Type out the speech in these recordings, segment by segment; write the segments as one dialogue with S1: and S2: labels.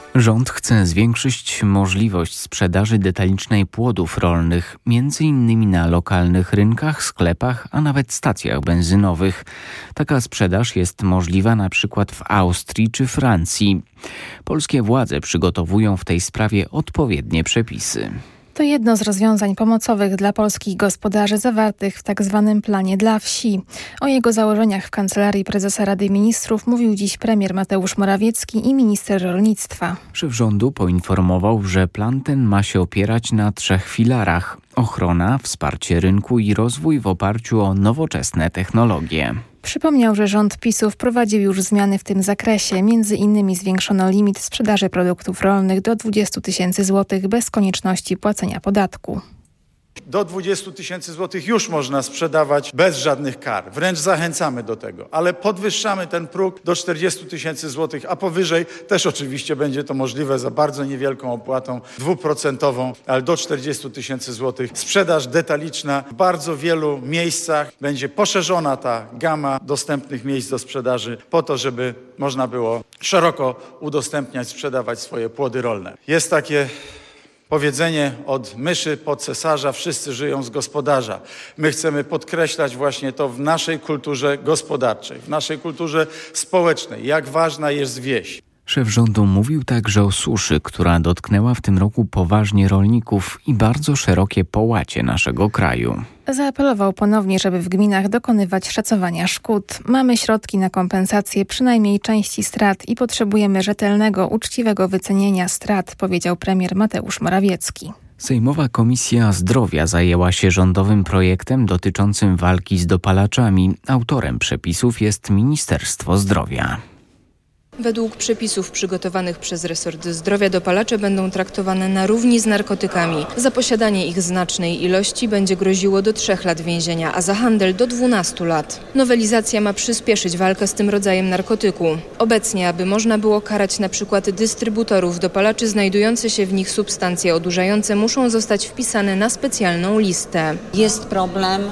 S1: Rząd chce zwiększyć możliwość sprzedaży detalicznej płodów rolnych, m.in. na lokalnych rynkach, sklepach, a nawet stacjach benzynowych. Taka sprzedaż jest możliwa na przykład w Austrii czy Francji. Polskie władze przygotowują w tej sprawie odpowiednie przepisy.
S2: To jedno z rozwiązań pomocowych dla polskich gospodarzy zawartych w tzw. planie dla wsi. O jego założeniach w Kancelarii Prezesa Rady Ministrów mówił dziś premier Mateusz Morawiecki i minister rolnictwa.
S1: Szef rządu poinformował, że plan ten ma się opierać na 3 filarach: ochrona, wsparcie rynku i rozwój w oparciu o nowoczesne technologie.
S2: Przypomniał, że rząd PiS-u wprowadził już zmiany w tym zakresie. Między innymi zwiększono limit sprzedaży produktów rolnych do 20 000 złotych bez konieczności płacenia podatku.
S3: Do 20 000 złotych już można sprzedawać bez żadnych kar. Wręcz zachęcamy do tego, ale podwyższamy ten próg do 40 000 złotych, a powyżej też oczywiście będzie to możliwe za bardzo niewielką opłatą 2%, ale do 40 000 złotych. Sprzedaż detaliczna w bardzo wielu miejscach. Będzie poszerzona ta gama dostępnych miejsc do sprzedaży po to, żeby można było szeroko udostępniać, sprzedawać swoje płody rolne. Jest takie powiedzenie: od myszy po cesarza wszyscy żyją z gospodarza. My chcemy podkreślać właśnie to w naszej kulturze gospodarczej, w naszej kulturze społecznej, jak ważna jest wieś.
S1: Szef rządu mówił także o suszy, która dotknęła w tym roku poważnie rolników i bardzo szerokie połacie naszego kraju.
S2: Zaapelował ponownie, żeby w gminach dokonywać szacowania szkód. Mamy środki na kompensację przynajmniej części strat i potrzebujemy rzetelnego, uczciwego wycenienia strat, powiedział premier Mateusz Morawiecki.
S1: Sejmowa Komisja Zdrowia zajęła się rządowym projektem dotyczącym walki z dopalaczami. Autorem przepisów jest Ministerstwo Zdrowia.
S4: Według przepisów przygotowanych przez resort zdrowia dopalacze będą traktowane na równi z narkotykami. Za posiadanie ich znacznej ilości będzie groziło do 3 lat więzienia, a za handel do 12 lat. Nowelizacja ma przyspieszyć walkę z tym rodzajem narkotyku. Obecnie, aby można było karać na przykład dystrybutorów dopalaczy, znajdujące się w nich substancje odurzające muszą zostać wpisane na specjalną listę.
S5: Jest problem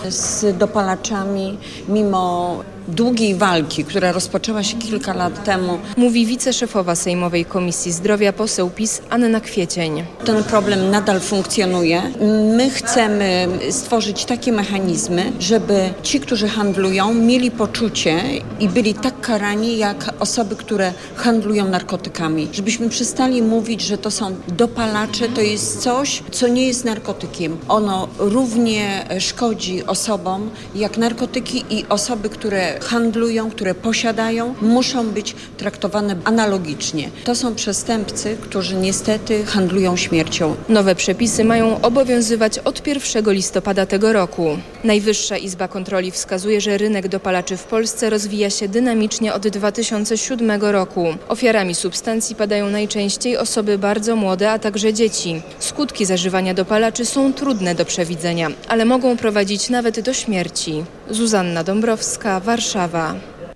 S5: z dopalaczami mimo długiej walki, która rozpoczęła się kilka lat temu.
S4: Mówi wiceszefowa Sejmowej Komisji Zdrowia, poseł PiS Anna Kwiecień.
S5: Ten problem nadal funkcjonuje. My chcemy stworzyć takie mechanizmy, żeby ci, którzy handlują, mieli poczucie i byli tak karani jak osoby, które handlują narkotykami. Żebyśmy przestali mówić, że to są dopalacze, to jest coś, co nie jest narkotykiem. Ono równie szkodzi osobom jak narkotyki i osoby, które handlują, które posiadają, muszą być traktowane analogicznie. To są przestępcy, którzy niestety handlują śmiercią.
S4: Nowe przepisy mają obowiązywać od 1 listopada tego roku. Najwyższa Izba Kontroli wskazuje, że rynek dopalaczy w Polsce rozwija się dynamicznie od 2007 roku. Ofiarami substancji padają najczęściej osoby bardzo młode, a także dzieci. Skutki zażywania dopalaczy są trudne do przewidzenia, ale mogą prowadzić nawet do śmierci. Zuzanna Dąbrowska, Warszawa.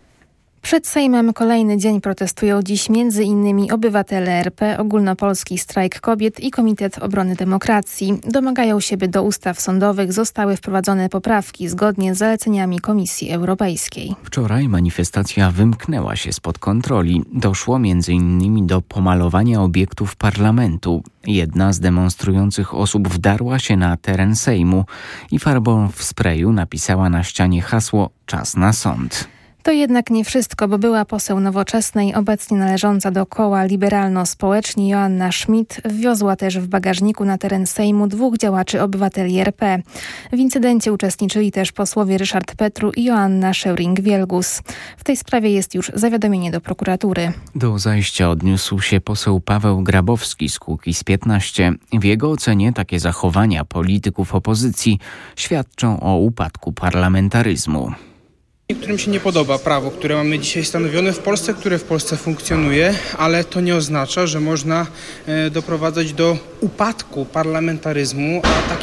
S2: Przed Sejmem kolejny dzień protestują dziś m.in. obywatele RP, Ogólnopolski Strajk Kobiet i Komitet Obrony Demokracji. Domagają się, by do ustaw sądowych zostały wprowadzone poprawki zgodnie z zaleceniami Komisji Europejskiej.
S1: Wczoraj manifestacja wymknęła się spod kontroli. Doszło m.in. do pomalowania obiektów parlamentu. Jedna z demonstrujących osób wdarła się na teren Sejmu i farbą w sprayu napisała na ścianie hasło „Czas na sąd”.
S2: To jednak nie wszystko, bo była poseł Nowoczesnej, obecnie należąca do koła Liberalno-Społeczni Joanna Schmidt, wwiozła też w bagażniku na teren Sejmu 2 działaczy obywateli RP. W incydencie uczestniczyli też posłowie Ryszard Petru i Joanna Scheuring-Wielgus. W tej sprawie jest już zawiadomienie do prokuratury.
S1: Do zajścia odniósł się poseł Paweł Grabowski z Kukiz15. W jego ocenie takie zachowania polityków opozycji świadczą o upadku parlamentaryzmu.
S6: Niektórym się nie podoba prawo, które mamy dzisiaj stanowione w Polsce, które w Polsce funkcjonuje, ale to nie oznacza, że można doprowadzać do upadku parlamentaryzmu,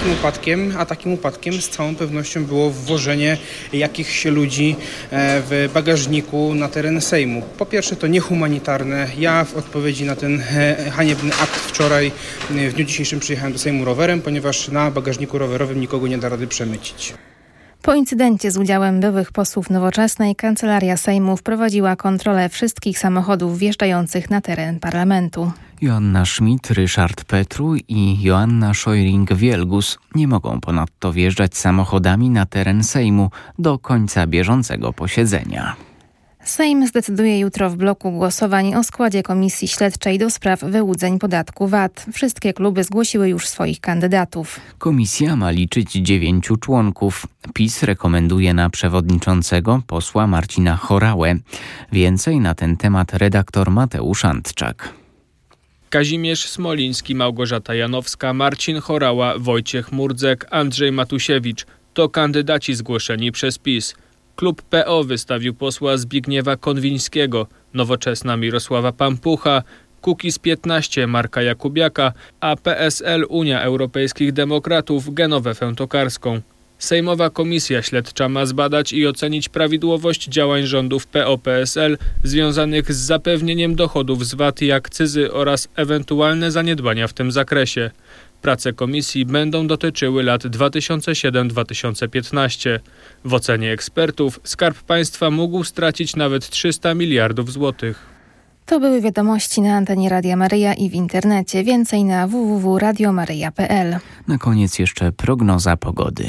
S6: a takim upadkiem z całą pewnością było wwożenie jakichś ludzi w bagażniku na teren Sejmu. Po pierwsze, to niehumanitarne. Ja w odpowiedzi na ten haniebny akt wczoraj, w dniu dzisiejszym przyjechałem do Sejmu rowerem, ponieważ na bagażniku rowerowym nikogo nie da rady przemycić.
S2: Po incydencie z udziałem byłych posłów Nowoczesnej Kancelaria Sejmu wprowadziła kontrolę wszystkich samochodów wjeżdżających na teren parlamentu.
S1: Joanna Schmidt, Ryszard Petru i Joanna Szojring-Wielgus nie mogą ponadto wjeżdżać samochodami na teren Sejmu do końca bieżącego posiedzenia.
S2: Sejm zdecyduje jutro w bloku głosowań o składzie Komisji Śledczej do spraw wyłudzeń podatku VAT. Wszystkie kluby zgłosiły już swoich kandydatów.
S1: Komisja ma liczyć 9 członków. PiS rekomenduje na przewodniczącego posła Marcina Horałę. Więcej na ten temat redaktor Mateusz Antczak.
S7: Kazimierz Smoliński, Małgorzata Janowska, Marcin Horała, Wojciech Murdzek, Andrzej Matusiewicz to kandydaci zgłoszeni przez PiS. Klub PO wystawił posła Zbigniewa Konwińskiego, Nowoczesna Mirosława Pampucha, Kukiz 15 Marka Jakubiaka, a PSL Unia Europejskich Demokratów Genowę Fętokarską. Sejmowa Komisja Śledcza ma zbadać i ocenić prawidłowość działań rządów PO-PSL związanych z zapewnieniem dochodów z VAT i akcyzy oraz ewentualne zaniedbania w tym zakresie. Prace komisji będą dotyczyły lat 2007-2015. W ocenie ekspertów Skarb Państwa mógł stracić nawet 300 miliardów złotych.
S2: To były wiadomości na antenie Radia Maryja i w internecie. Więcej na www.radiomaryja.pl.
S1: Na koniec jeszcze prognoza pogody.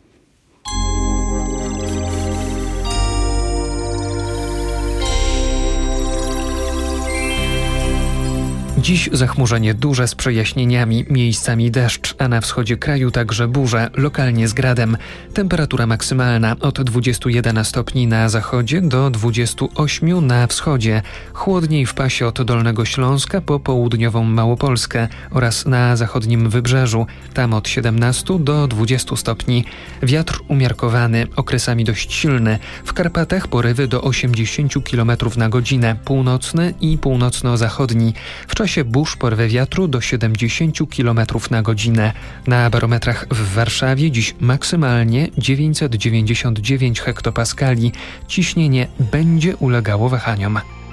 S8: Dziś zachmurzenie duże z przejaśnieniami, miejscami deszcz, a na wschodzie kraju także burze, lokalnie z gradem. Temperatura maksymalna od 21 stopni na zachodzie do 28 na wschodzie. Chłodniej w pasie od Dolnego Śląska po południową Małopolskę oraz na zachodnim wybrzeżu, tam od 17 do 20 stopni. Wiatr umiarkowany, okresami dość silny. W Karpatach porywy do 80 km na godzinę, północny i północno-zachodni. W czasie burz porwy wiatru do 70 km na godzinę. Na barometrach w Warszawie dziś maksymalnie 999 hektopaskali. Ciśnienie będzie ulegało wahaniom.